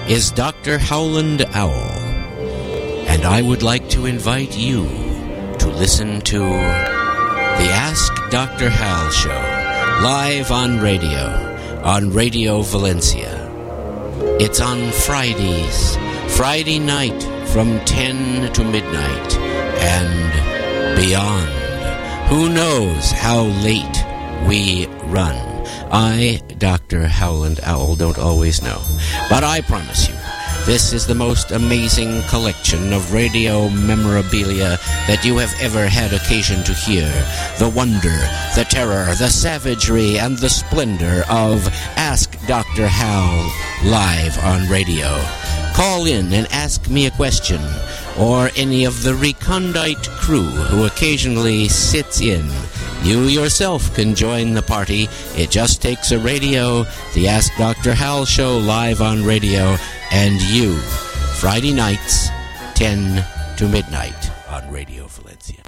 is Dr. Howland Owl, and I would like to invite you to listen to the Ask Dr. Hal Show, live on Radio Valencia. It's on Friday night from 10 to midnight and beyond. Who knows how late we run? I, Dr. Howland Owl, don't always know. But I promise you, this is the most amazing collection of radio memorabilia that you have ever had occasion to hear. The wonder, the terror, the savagery, and the splendor of Ask Dr. Hal live on radio. Call in and ask me a question, or any of the recondite crew who occasionally sits in. You yourself can join the party. It just takes a radio, the Ask Dr. Hal Show live on radio, and you. Friday nights, 10 to midnight on Radio Valencia.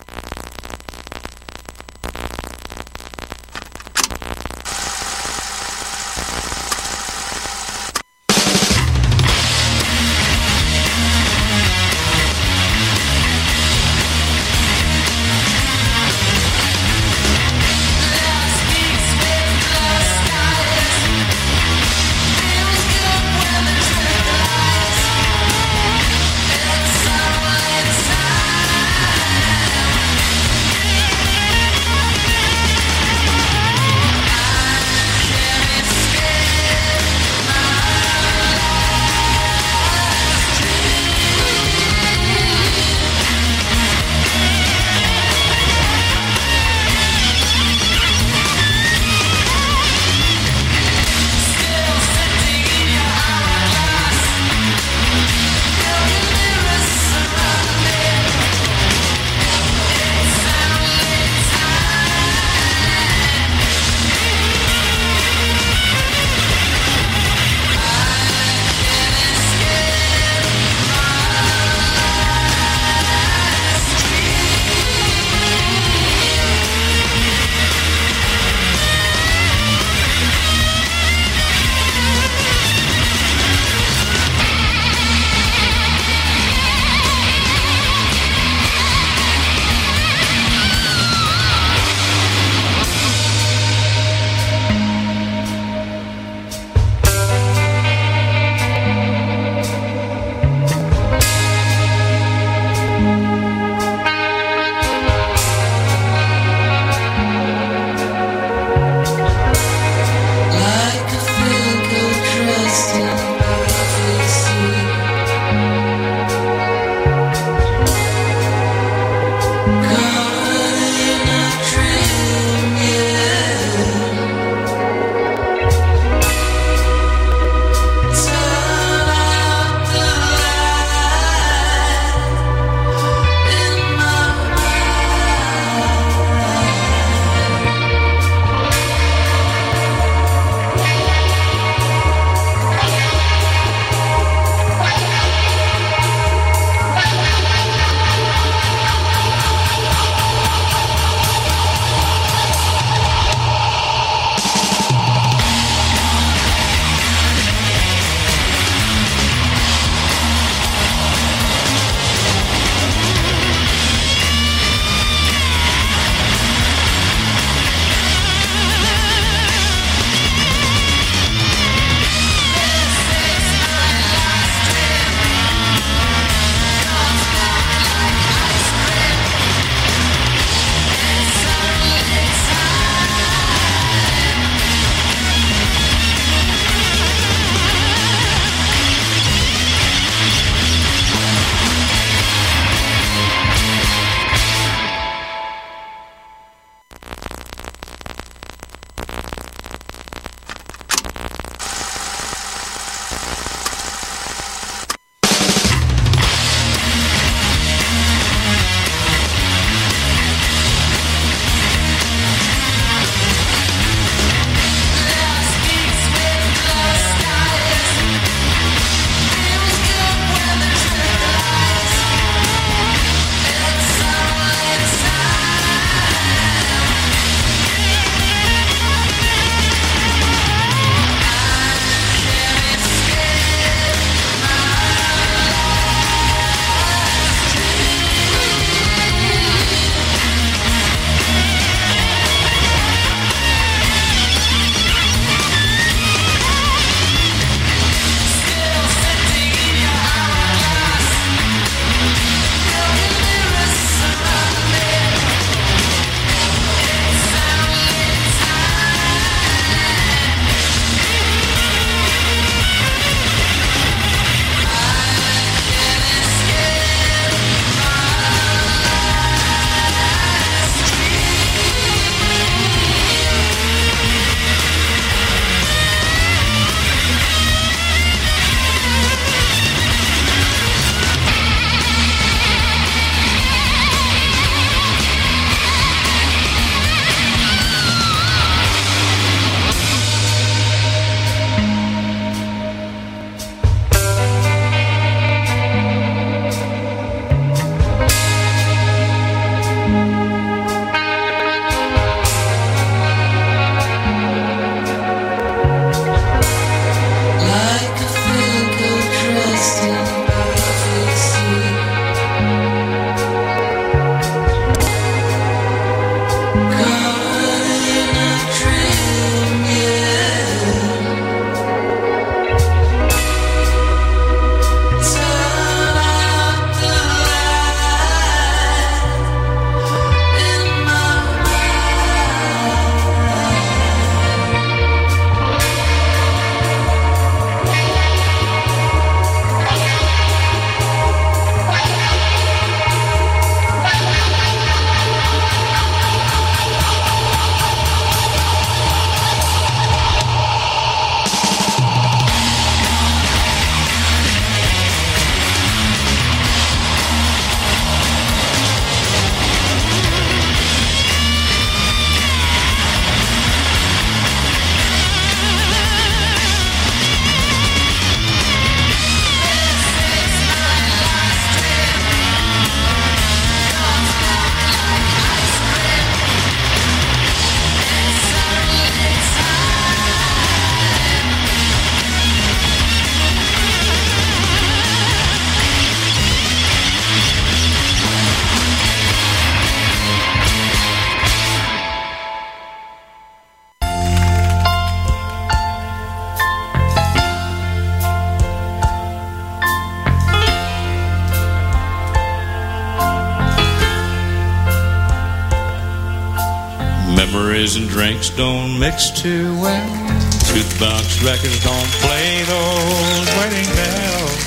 Toys and drinks don't mix too well. Jukebox records don't play those wedding bells.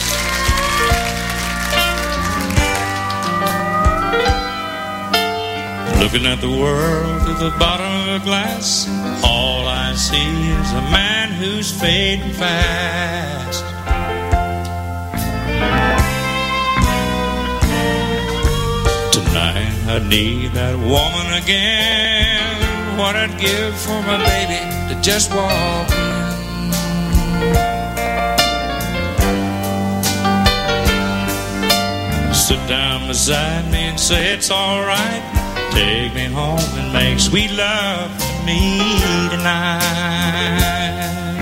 Looking at the world through the bottom of a glass, all I see is a man who's fading fast. Tonight I need that woman again. What I'd give for my baby to just walk in. Sit down beside me and say it's alright. Take me home and make sweet love to me tonight.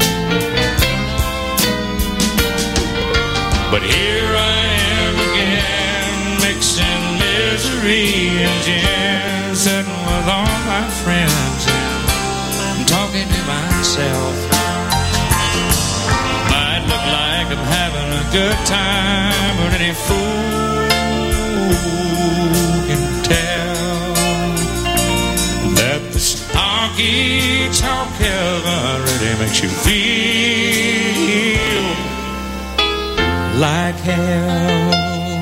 But here I am again, mixing misery and gin, sitting with all my friends and talking to myself. Might look like I'm having a good time, but any fool can tell that this honky-tonk heaven really makes you feel like hell.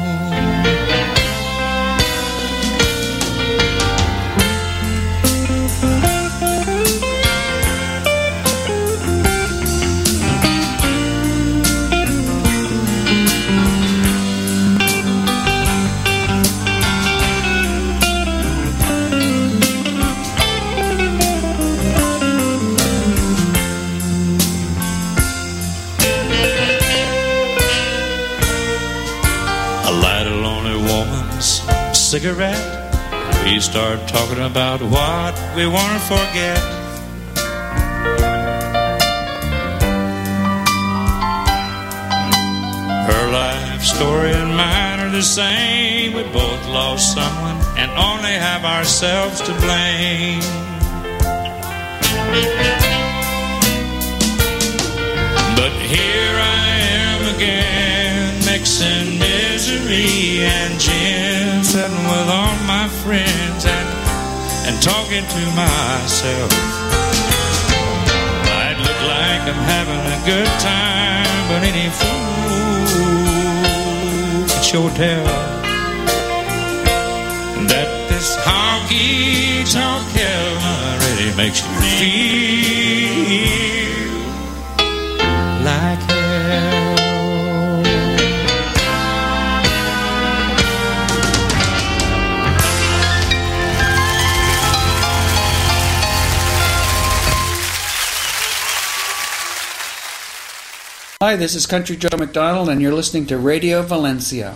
Cigarette, we start talking about what we want to forget. Her life story and mine are the same. We both lost someone and only have ourselves to blame. But here I am again, mixing misery and gin, sitting with all my friends and talking to myself. Might look like I'm having a good time, but any fool can sure tell that this honky-tonk heaven really makes you feel like hell. Hi, this is Country Joe McDonald, and you're listening to Radio Valencia.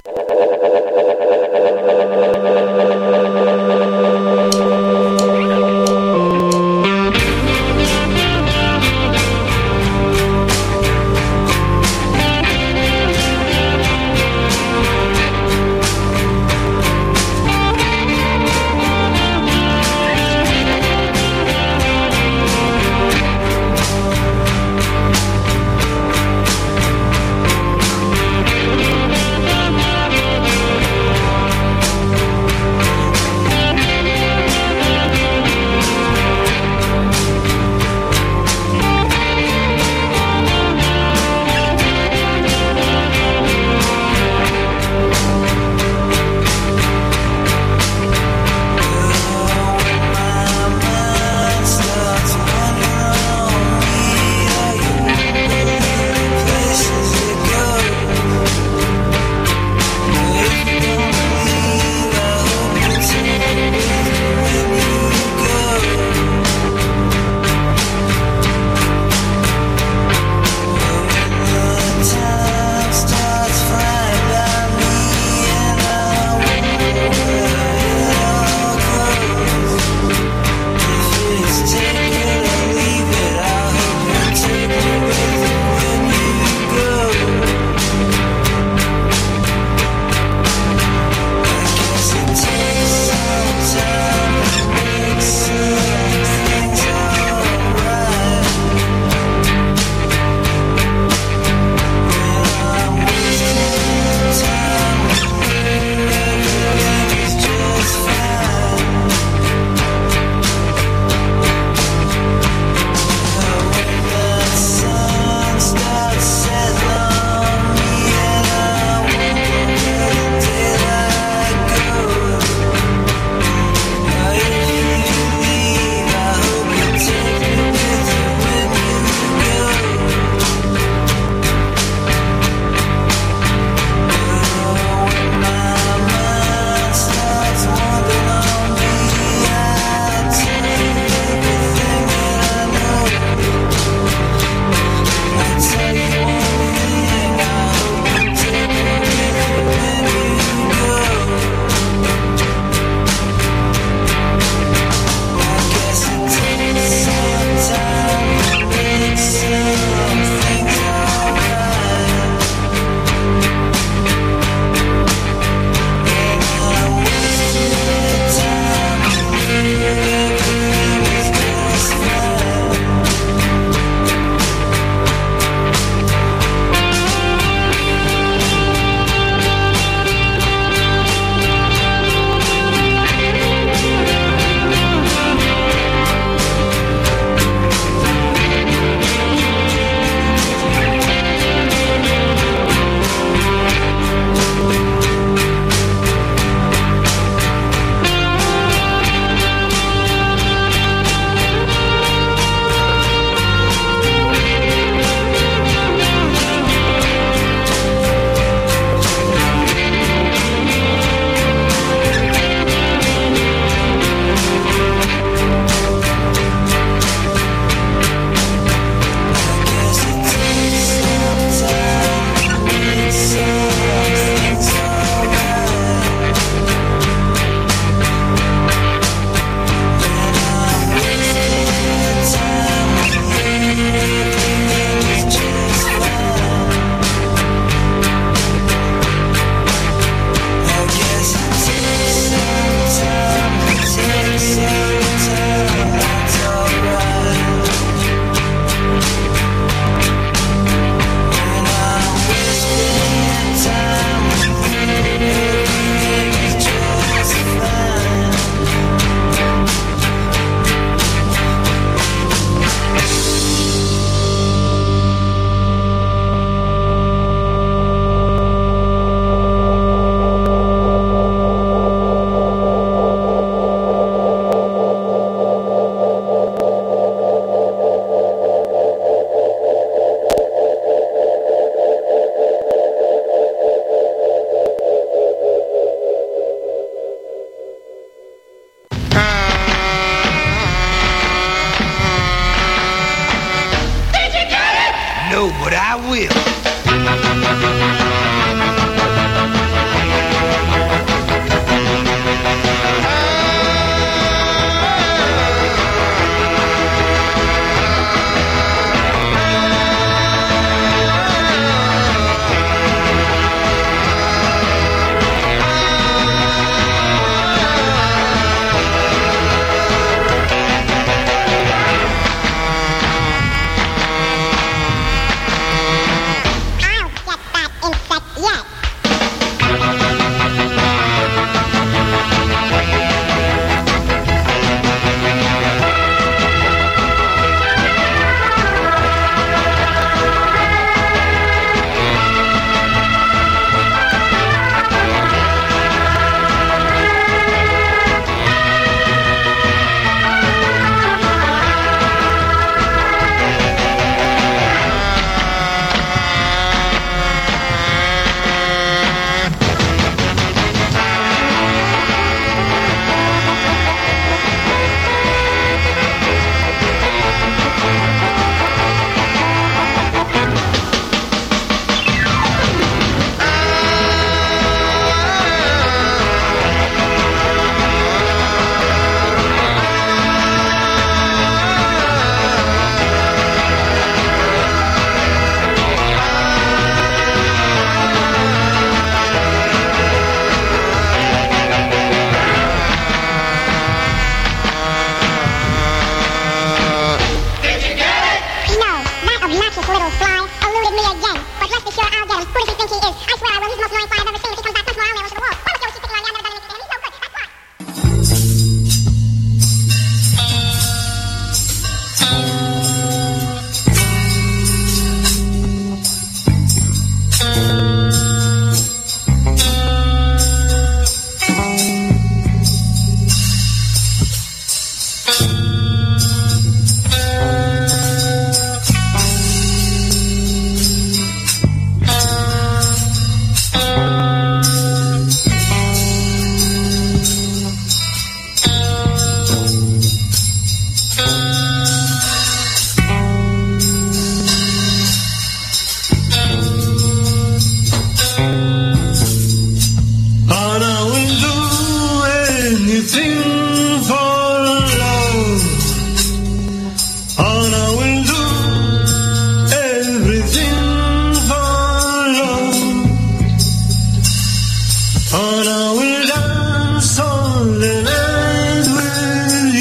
and I will dance all the night with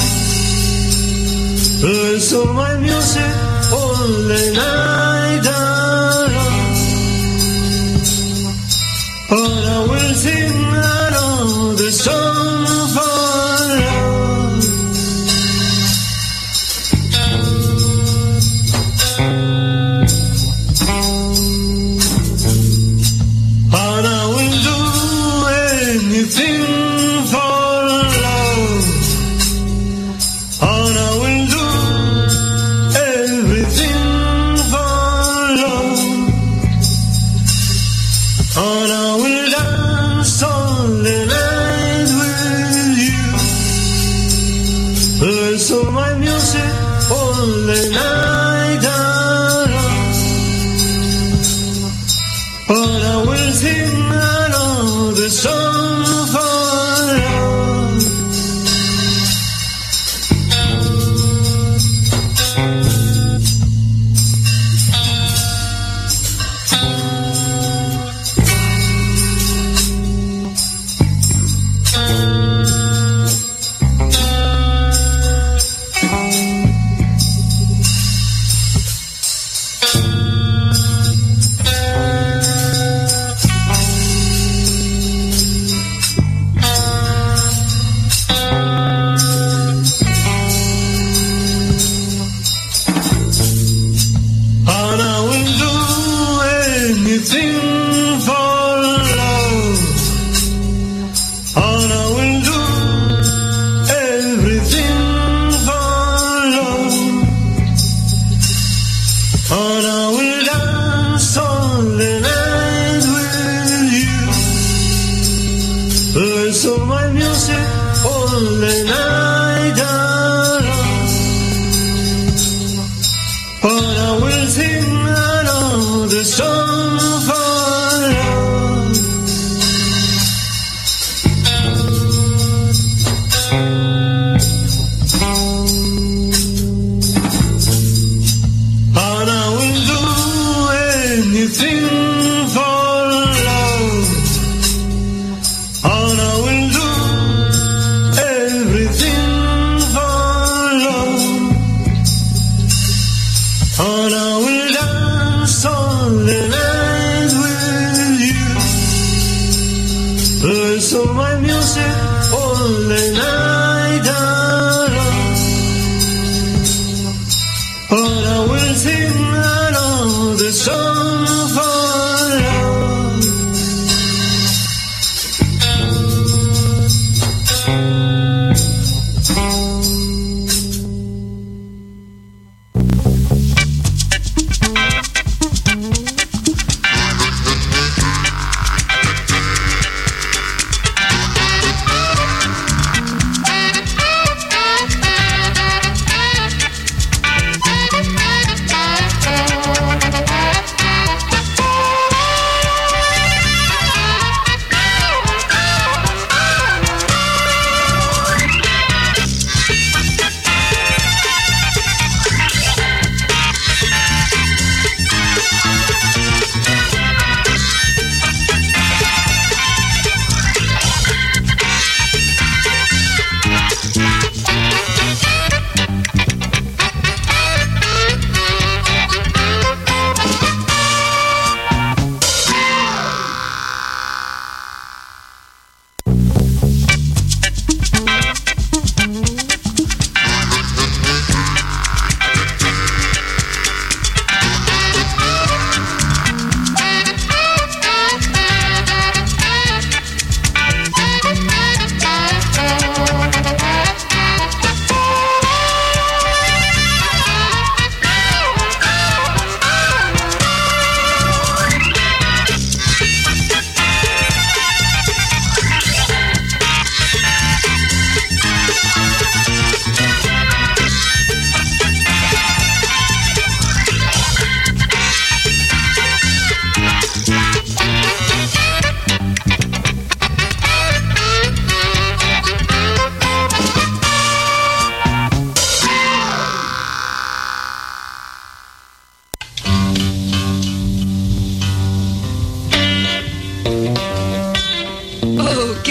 you. Listen to my music all the night long, and I will sing another song for love. And I will do anything for love, and I will do everything for love, and I will dance all the night with you. Listen to my music all the night long, and I will sing another song for love. And I will do anything for love, and I will do everything for love, and I will dance all the night with you. Listen to my music all the night long, and I will sing another song for love. And I will do anything for love, and I will do everything for love, and I will dance all the night with you. Listen to my music all the night long, and I will sing another song for love.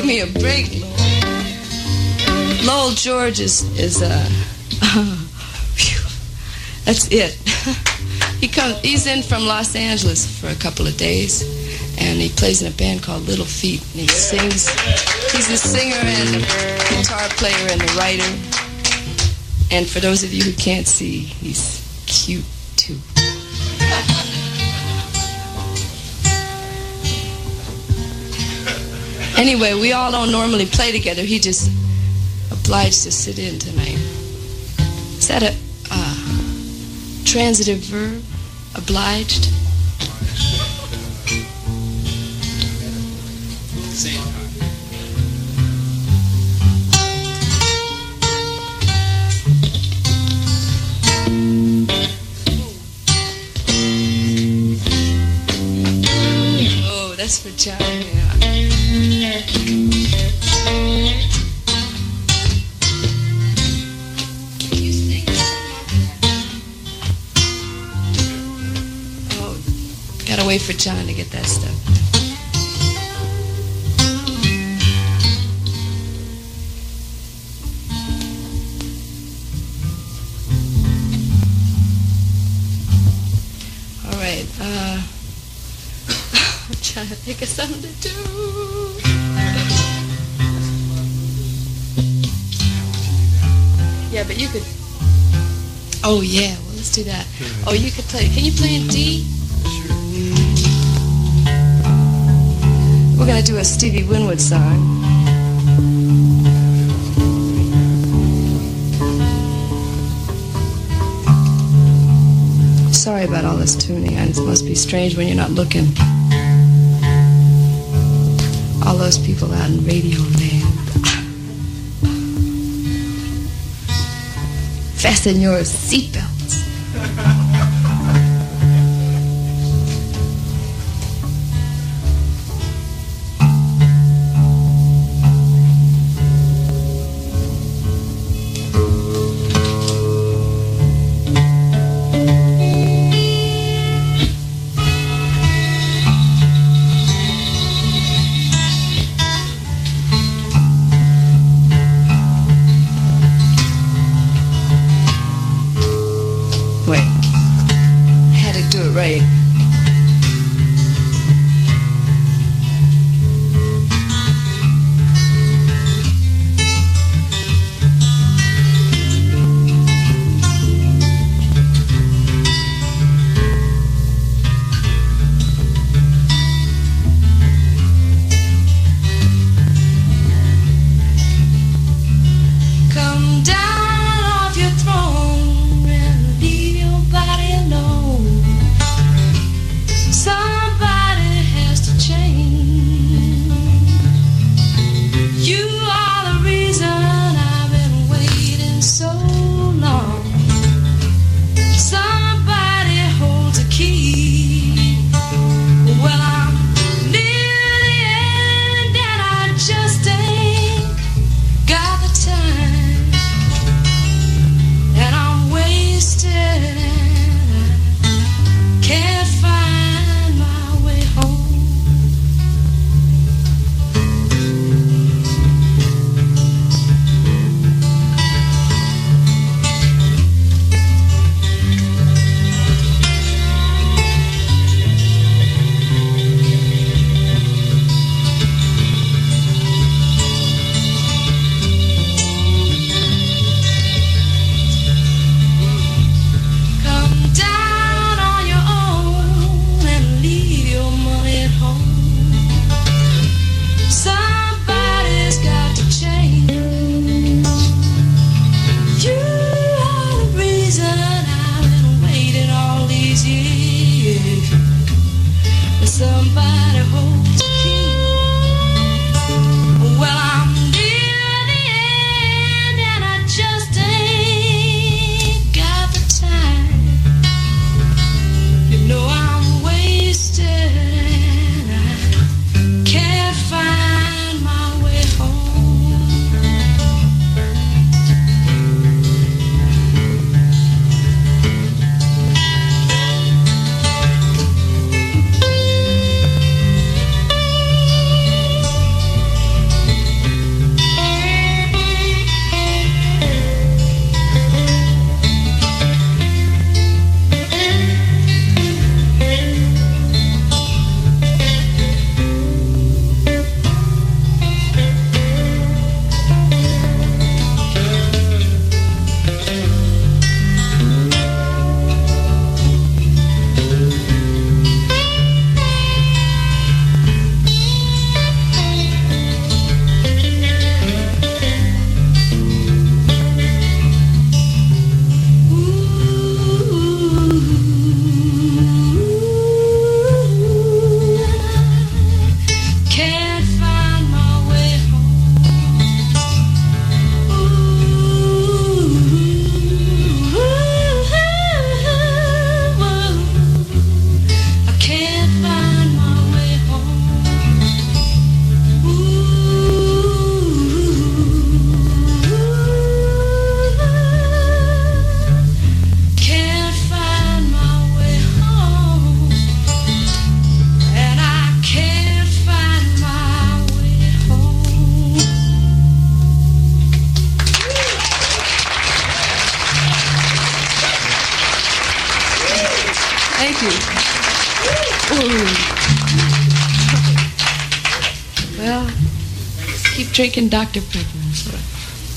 give me a break, Lord. Lowell George is that's it. He's in from Los Angeles for a couple of days, and he plays in a band called Little Feat, and he sings. He's a singer and a guitar player and a writer. And for those of you who can't see, he's cute too. Anyway, we all don't normally play together. He just obliged to sit in tonight. Is that a transitive verb? Obliged? Oh, that's for John. Yeah. Gotta wait for John to get that stuff. All right. I'm trying to think of something to do. Yeah, but you could. Oh yeah. Well, let's do that. Oh, you could play. Can you play in D? We're going to do a Stevie Winwood song. Sorry about all this tuning. It must be strange when you're not looking. All those people out in radio land. Fasten your seatbelts. keep drinking Dr. Pepper. That's what I...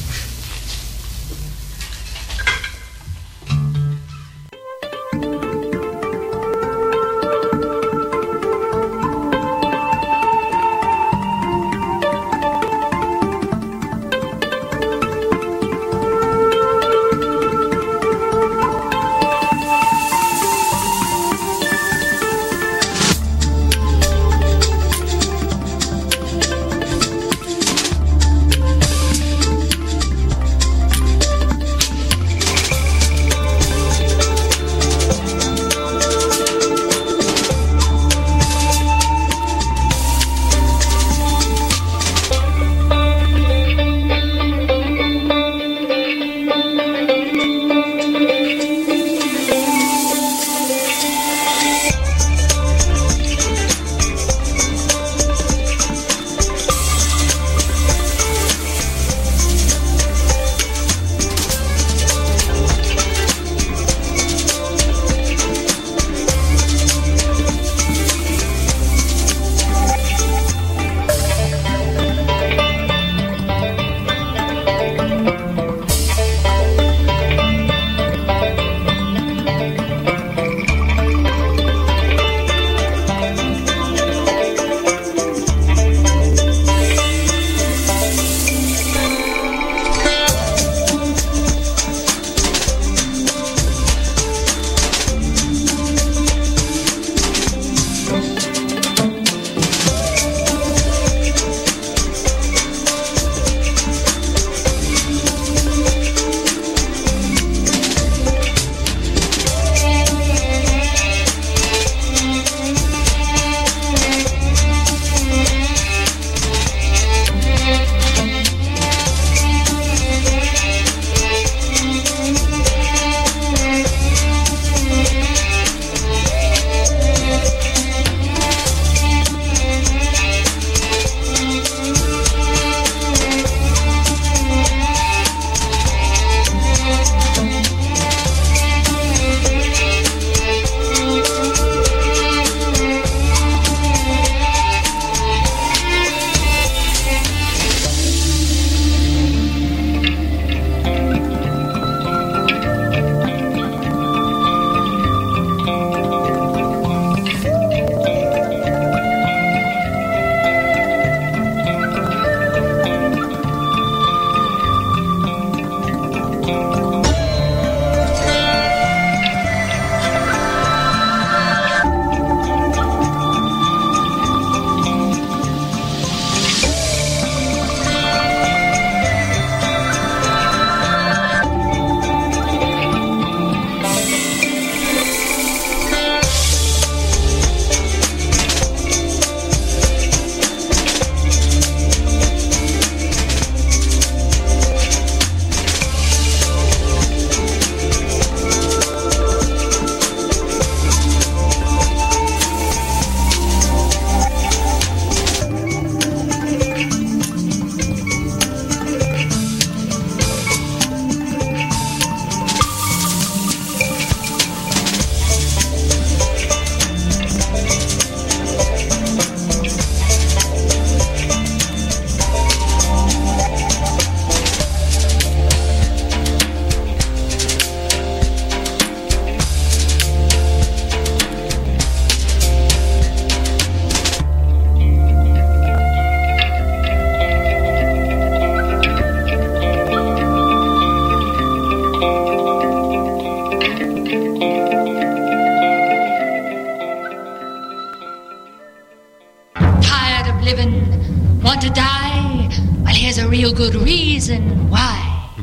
Want to die? Well, here's a real good reason why.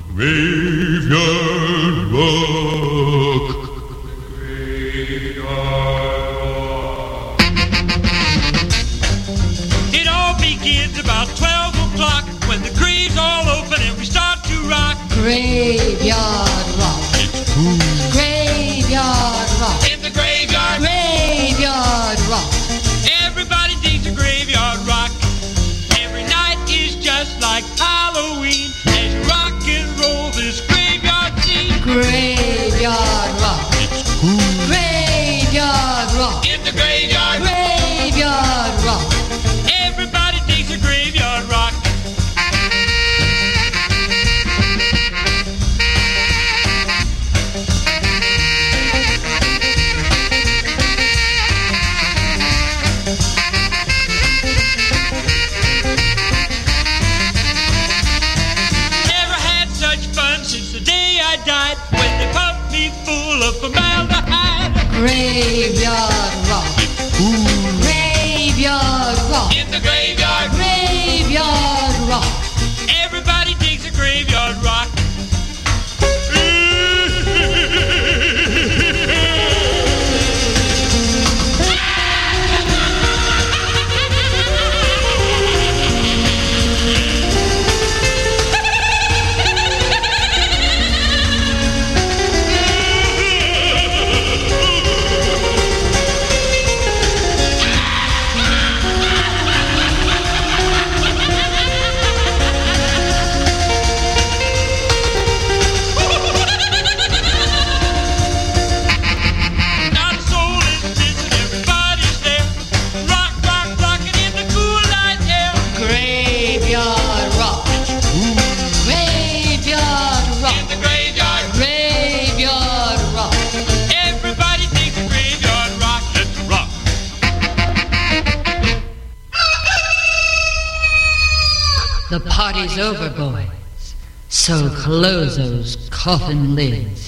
Graveyard Rock. Graveyard Rock. It all begins about 12 o'clock when the graves all open and we start to rock. Graveyard Rock. It's cool. Graveyard Rock. In the graveyard. Graveyard Rock. Everybody digs a graveyard rock. Every night is just like Halloween as you rock and roll this graveyard scene. Graveyard Rock. It's cool. Graveyard Rock. In the graveyard. Graveyard Rock. Everybody digs a graveyard rock. The party's over, boys. So close those coffin lids.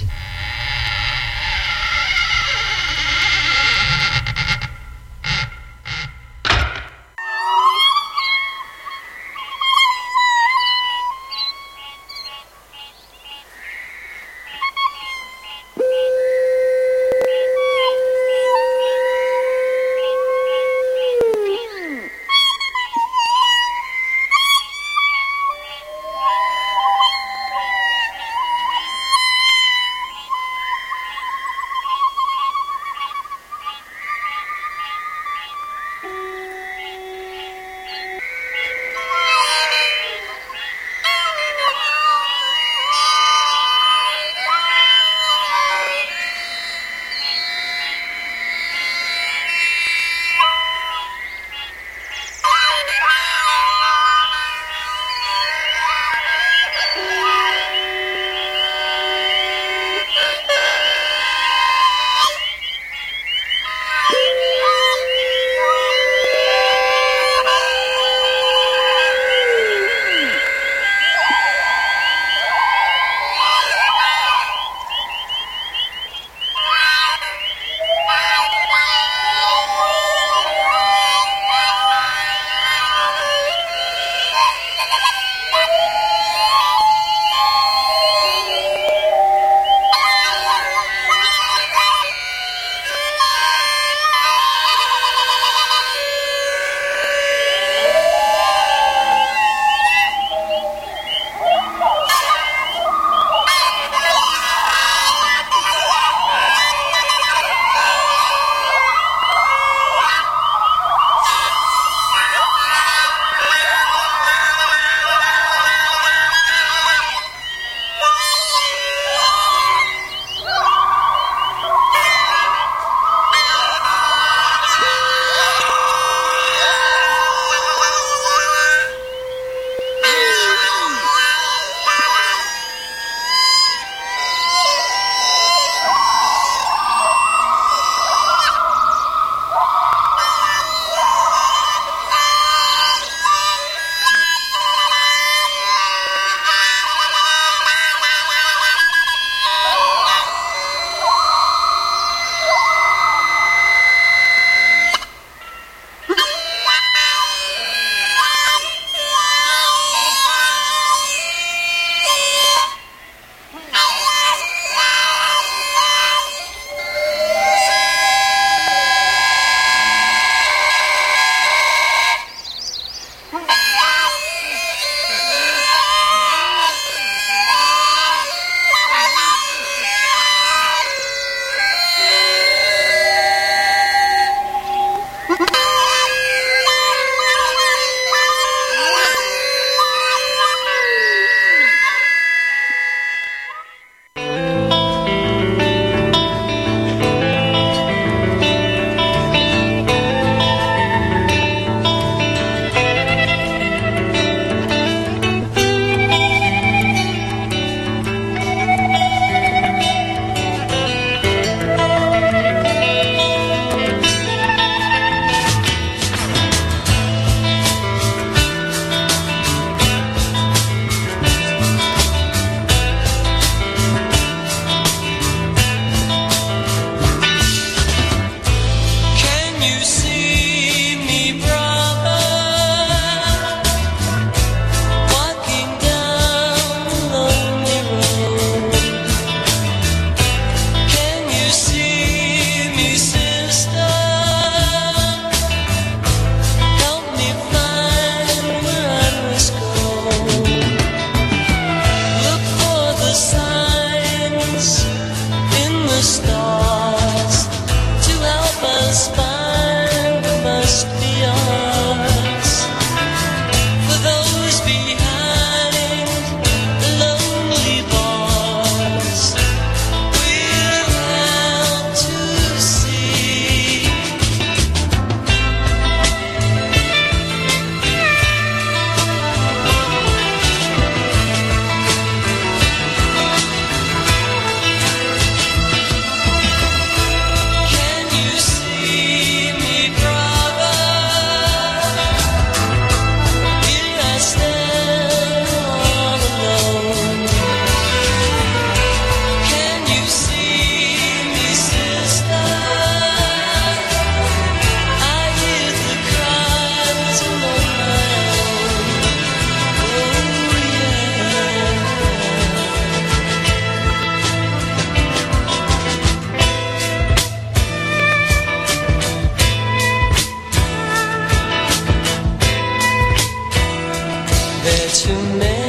to never